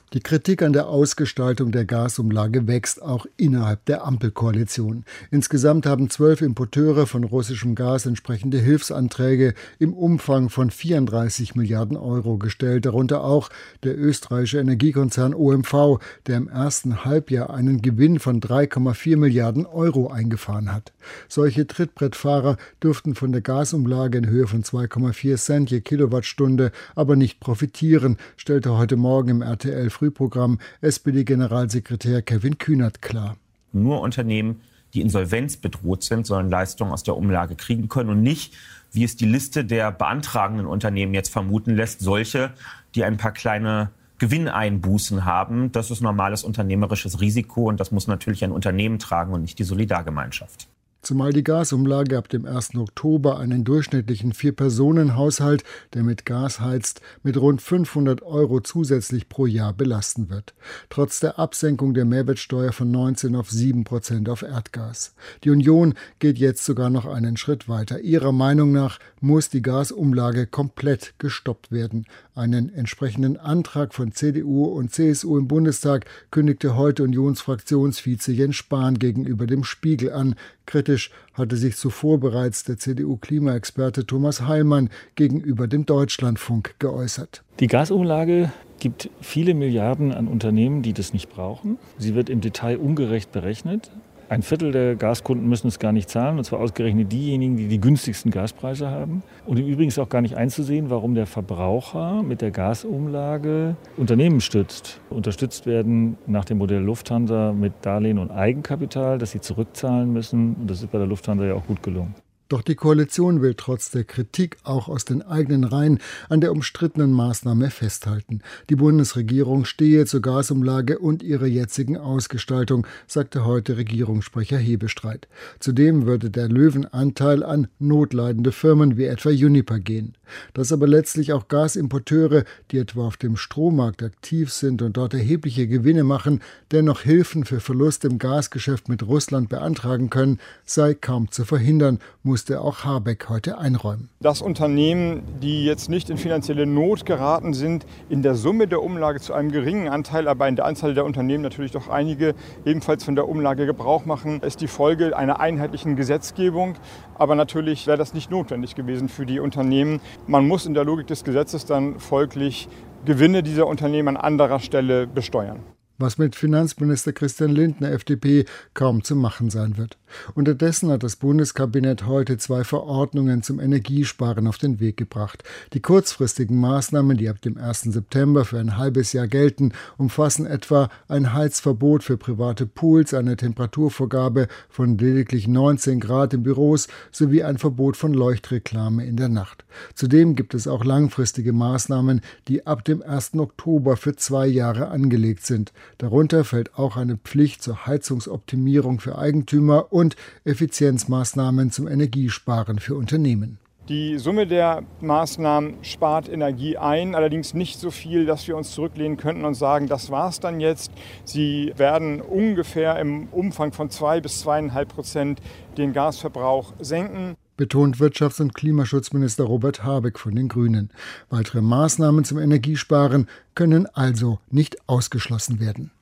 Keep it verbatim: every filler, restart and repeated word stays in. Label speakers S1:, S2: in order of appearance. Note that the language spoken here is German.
S1: Die Kritik an der Ausgestaltung der Gasumlage wächst auch innerhalb der Ampelkoalition. Insgesamt haben zwölf Importeure von russischem Gas entsprechende Hilfsanträge im Umfang von vierunddreißig Milliarden Euro gestellt, darunter auch der österreichische Energiekonzern O M V, der im ersten Halbjahr einen Gewinn von drei Komma vier Milliarden Euro eingefahren hat. Solche Trittbrettfahrer dürften von der Gasumlage in Höhe von zwei Komma vier Cent je Kilowattstunde aber nicht profitieren, stellte heute Morgen im R T L Frühprogramm S P D-Generalsekretär Kevin Kühnert klar.
S2: Nur Unternehmen, die insolvenzbedroht sind, sollen Leistungen aus der Umlage kriegen können und nicht, wie es die Liste der beantragenden Unternehmen jetzt vermuten lässt, solche, die ein paar kleine Gewinneinbußen haben. Das ist normales unternehmerisches Risiko und das muss natürlich ein Unternehmen tragen und nicht die Solidargemeinschaft.
S1: Zumal die Gasumlage ab dem ersten Oktober einen durchschnittlichen Vier-Personen-Haushalt, der mit Gas heizt, mit rund fünfhundert Euro zusätzlich pro Jahr belasten wird. Trotz der Absenkung der Mehrwertsteuer von neunzehn auf sieben Prozent auf Erdgas. Die Union geht jetzt sogar noch einen Schritt weiter. Ihrer Meinung nach muss die Gasumlage komplett gestoppt werden. Einen entsprechenden Antrag von C D U und C S U im Bundestag kündigte heute Unionsfraktionsvize Jens Spahn gegenüber dem Spiegel an. Kritisch hatte sich zuvor bereits der C D U-Klimaexperte Thomas Heilmann gegenüber dem Deutschlandfunk geäußert.
S3: Die Gasumlage gibt viele Milliarden an Unternehmen, die das nicht brauchen. Sie wird im Detail ungerecht berechnet. Ein Viertel der Gaskunden müssen es gar nicht zahlen, und zwar ausgerechnet diejenigen, die die günstigsten Gaspreise haben. Und im Übrigen ist auch gar nicht einzusehen, warum der Verbraucher mit der Gasumlage Unternehmen stützt. Unterstützt werden nach dem Modell Lufthansa mit Darlehen und Eigenkapital, das sie zurückzahlen müssen. Und das ist bei der Lufthansa ja auch gut gelungen.
S1: Doch die Koalition will trotz der Kritik auch aus den eigenen Reihen an der umstrittenen Maßnahme festhalten. Die Bundesregierung stehe zur Gasumlage und ihrer jetzigen Ausgestaltung, sagte heute Regierungssprecher Hebestreit. Zudem würde der Löwenanteil an notleidende Firmen wie etwa Uniper gehen. Dass aber letztlich auch Gasimporteure, die etwa auf dem Strommarkt aktiv sind und dort erhebliche Gewinne machen, dennoch Hilfen für Verluste im Gasgeschäft mit Russland beantragen können, sei kaum zu verhindern, musste auch Habeck heute einräumen.
S4: Dass Unternehmen, die jetzt nicht in finanzielle Not geraten sind, in der Summe der Umlage zu einem geringen Anteil, aber in der Anzahl der Unternehmen natürlich doch einige ebenfalls von der Umlage Gebrauch machen, ist die Folge einer einheitlichen Gesetzgebung. Aber natürlich wäre das nicht notwendig gewesen für die Unternehmen. Man muss in der Logik des Gesetzes dann folglich Gewinne dieser Unternehmen an anderer Stelle besteuern.
S1: Was mit Finanzminister Christian Lindner, F D P, kaum zu machen sein wird. Unterdessen hat das Bundeskabinett heute zwei Verordnungen zum Energiesparen auf den Weg gebracht. Die kurzfristigen Maßnahmen, die ab dem ersten September für ein halbes Jahr gelten, umfassen etwa ein Heizverbot für private Pools, eine Temperaturvorgabe von lediglich neunzehn Grad in Büros sowie ein Verbot von Leuchtreklame in der Nacht. Zudem gibt es auch langfristige Maßnahmen, die ab dem ersten Oktober für zwei Jahre angelegt sind. Darunter fällt auch eine Pflicht zur Heizungsoptimierung für Eigentümer und Effizienzmaßnahmen zum Energiesparen für Unternehmen.
S4: Die Summe der Maßnahmen spart Energie ein, allerdings nicht so viel, dass wir uns zurücklehnen könnten und sagen, das war's dann jetzt. Sie werden ungefähr im Umfang von zwei bis zweieinhalb Prozent den Gasverbrauch senken.
S1: Betont Wirtschafts- und Klimaschutzminister Robert Habeck von den Grünen. Weitere Maßnahmen zum Energiesparen können also nicht ausgeschlossen werden.